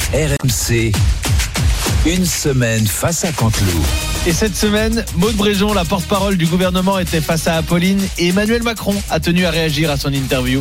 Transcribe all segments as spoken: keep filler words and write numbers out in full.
R M C, une semaine face à Canteloup. Et cette semaine, Maud Bréjon, la porte-parole du gouvernement, était face à Apolline et Emmanuel Macron a tenu à réagir à son interview.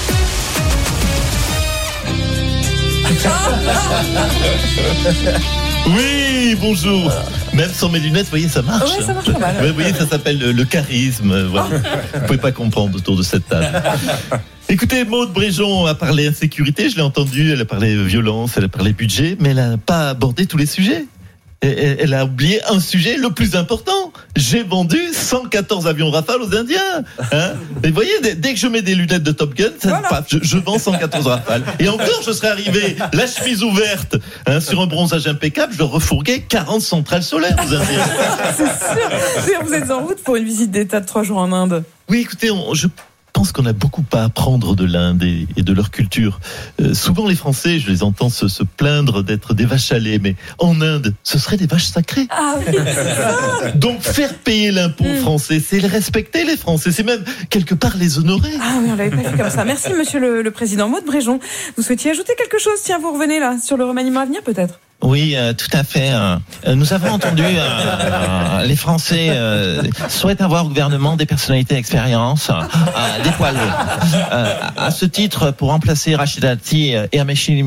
Oui, bonjour. Même sans mes lunettes, vous voyez, ça marche. Ouais, ça marche pas mal. Vous voyez, ça s'appelle le, le charisme. Voilà. Vous ne pouvez pas comprendre autour de cette table. Écoutez, Maud Bréjon a parlé insécurité, je l'ai entendu, elle a parlé violence, elle a parlé budget, mais elle n'a pas abordé tous les sujets. Elle, elle a oublié un sujet le plus important. J'ai vendu cent quatorze avions Rafale aux Indiens. Hein, et vous voyez, dès, dès que je mets des lunettes de Top Gun, ça, voilà. paf, je, je vends cent quatorze Rafales. Et encore, je serais arrivé, la chemise ouverte, hein, sur un bronzage impeccable, je leur refourguais quarante centrales solaires aux Indiens. C'est sûr. Vous êtes en route pour une visite d'État de trois jours en Inde. Oui, écoutez, on, je... Je pense qu'on a beaucoup à apprendre de l'Inde et, et de leur culture. Euh, souvent, les Français, je les entends se, se plaindre d'être des vaches à lait, mais en Inde, ce seraient des vaches sacrées. Ah oui, c'est ça. Donc, faire payer l'impôt aux Français, c'est les respecter, les Français. C'est même, quelque part, les honorer. Ah oui, on l'avait pas fait comme ça. Merci, monsieur le, le président. Maud Bréjon, vous souhaitiez ajouter quelque chose? Tiens, vous revenez là, sur le remaniement à venir, peut-être? Oui, euh, tout à fait. Euh, nous avons entendu euh, euh, les Français euh, souhaitent avoir au gouvernement des personnalités d'expérience, euh, des poids lourds. Euh, à ce titre, pour remplacer Rachida Dati et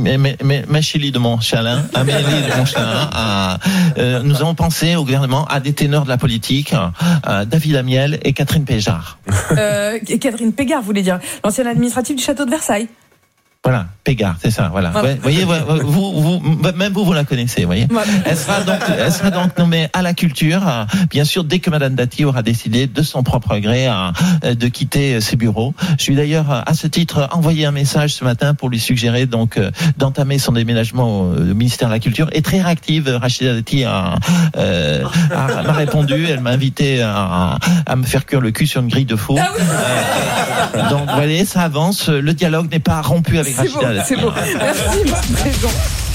Amélie de Montchalin, Amélie de Montchalin, euh, euh, nous avons pensé au gouvernement à des ténors de la politique, euh, David Amiel et Catherine Pégard. Euh, Catherine Pégard, vous voulez dire l'ancienne administrative du château de Versailles. Voilà, Pégard, c'est ça, voilà. Vous voyez, vous, vous, même vous, vous la connaissez, vous voyez. Elle sera donc, elle sera donc nommée à la culture, bien sûr, dès que Madame Dati aura décidé de son propre gré de quitter ses bureaux. Je lui ai d'ailleurs, à ce titre, envoyé un message ce matin pour lui suggérer donc d'entamer son déménagement au ministère de la Culture. Et très réactive, Rachida Dati a, euh, a, m'a répondu, elle m'a invité à, à me faire cuire le cul sur une grille de faux. Ah oui. euh, donc, vous voyez, ça avance, le dialogue n'est pas rompu avec C'est beau, c'est beau. Merci, Maud Bréjon.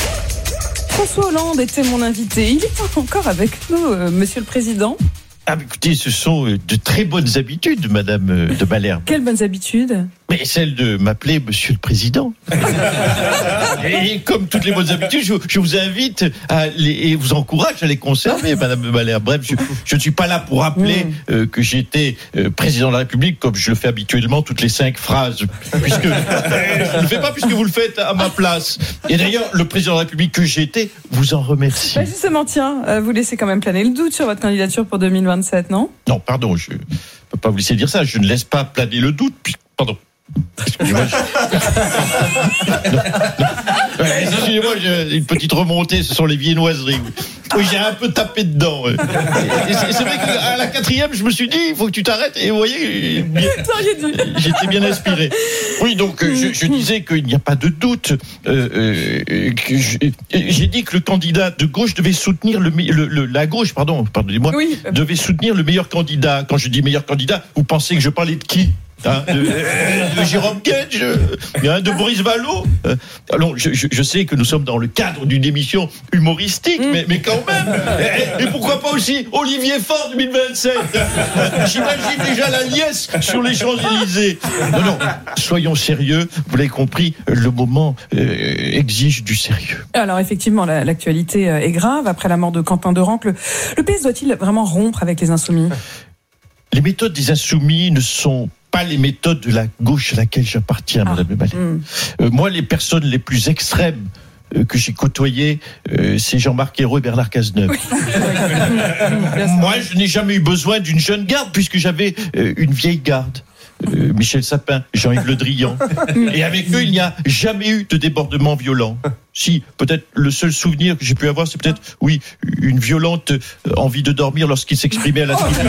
François Hollande était mon invité. Il est encore avec nous, euh, monsieur le président. Ah, écoutez, ce sont de très bonnes habitudes, Madame de Malherbe. Quelles bonnes habitudes? Mais celle de m'appeler Monsieur le Président. Et comme toutes les bonnes habitudes, je, je vous invite à les, et vous encourage à les conserver, Madame de Malherbe. Bref, je, je ne suis pas là pour rappeler mmh. euh, que j'étais euh, président de la République, comme je le fais habituellement toutes les cinq phrases, puisque euh, je ne le fais pas puisque vous le faites à ma place. Et d'ailleurs, le président de la République que j'étais vous en remercie. Bah justement, tiens, euh, vous laissez quand même planer le doute sur votre candidature pour deux mille vingt-sept, non? Non, pardon, je ne peux pas vous laisser dire ça. Je ne laisse pas planer le doute. Puis, pardon. Excusez-moi, je... non, non. Excusez-moi, j'ai une petite remontée, ce sont les viennoiseries. Oui, j'ai un peu tapé dedans. Et c'est, c'est vrai qu'à la quatrième, je me suis dit, il faut que tu t'arrêtes. Et vous voyez, bien, j'étais bien inspiré. Oui, donc je, je disais qu'il n'y a pas de doute. Euh, euh, que je, j'ai dit que le candidat de gauche devait soutenir le, le, le la gauche, pardon, pardonnez-moi, oui. devait soutenir le meilleur candidat. Quand je dis meilleur candidat, vous pensez que je parlais de qui? Hein, de, de Jérôme Gage, hein, de Boris Vallaud. Euh, alors, je, je, je sais que nous sommes dans le cadre d'une émission humoristique, mmh. mais, mais quand même. Et, et pourquoi pas aussi Olivier Faure deux mille vingt-sept? J'imagine déjà la liesse sur les Champs-Élysées. Non, non, soyons sérieux. Vous l'avez compris, le moment euh, exige du sérieux. Alors, effectivement, la, l'actualité est grave. Après la mort de Quentin Derencle, le, le P S doit-il vraiment rompre avec les Insoumis? Les méthodes des Insoumis ne sont pas les méthodes de la gauche à laquelle j'appartiens, ah, Madame Le Malherbe. Mm. Euh, moi, les personnes les plus extrêmes euh, que j'ai côtoyées, euh, c'est Jean-Marc Ayrault et Bernard Cazeneuve. Oui. Moi, je n'ai jamais eu besoin d'une jeune garde puisque j'avais euh, une vieille garde. Euh, Michel Sapin, Jean-Yves Le Drian. Et avec eux, il n'y a jamais eu de débordement violent. Si, peut-être le seul souvenir que j'ai pu avoir, c'est peut-être, oui, une violente euh, envie de dormir lorsqu'il s'exprimait à la tribune.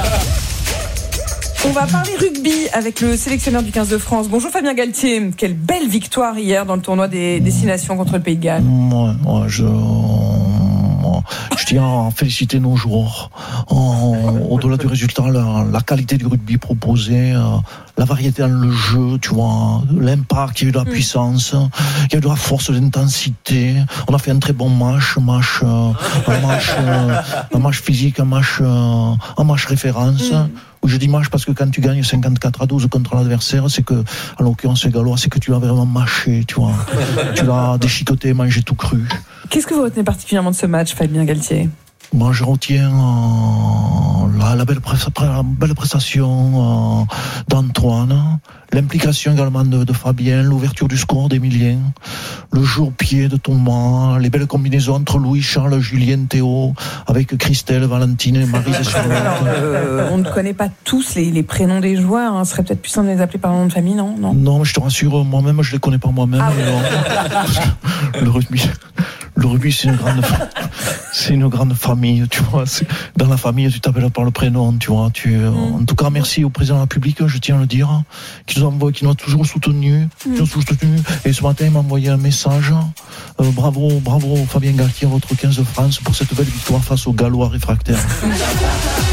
On va parler rugby avec le sélectionneur du quinze de France. Bonjour Fabien Galtier. Quelle belle victoire hier dans le tournoi des Destinations contre le Pays de Galles. Moi, moi je... je tiens à féliciter nos joueurs. En, au-delà du résultat, la, la qualité du rugby proposé, euh, la variété dans le jeu, tu vois, l'impact, il y a eu de la puissance, il y a eu de la force, de l'intensité. On a fait un très bon match, match, euh, un match, euh, un match physique, un match, euh, un match référence. Mm. Je dis match parce que quand tu gagnes cinquante-quatre à douze contre l'adversaire, c'est que, en l'occurrence les Gallois, c'est que tu l'as vraiment mâché, tu vois. Tu l'as déchiqueté, mangé tout cru. Qu'est-ce que vous retenez particulièrement de ce match, Fabien Galtier ? Moi, je retiens euh, la, la, belle la belle prestation euh, d'Antoine, l'implication également de, de Fabien, l'ouverture du score d'Emilien, le jeu au pied de Thomas, les belles combinaisons entre Louis, Charles, Julien, Théo, avec Christelle, Valentine et Marie. Alors, euh, on ne connaît pas tous les, les prénoms des joueurs, hein. Ce serait peut-être plus simple de les appeler par nom de famille, non ? Non, non mais je te rassure, moi-même, je les connais pas moi-même. Ah, ouais. Le rugby... Le rugby, c'est une grande, c'est une grande famille, tu vois. C'est, dans la famille, tu t'appelles par le prénom, tu vois. Tu, mm. En tout cas, merci au président de la République, je tiens à le dire, qui nous a, qui nous a toujours soutenus, mm. toujours soutenu. Et ce matin, il m'a envoyé un message. Euh, bravo, bravo, Fabien Galtier, votre quinze de France, pour cette belle victoire face aux Gallois réfractaires.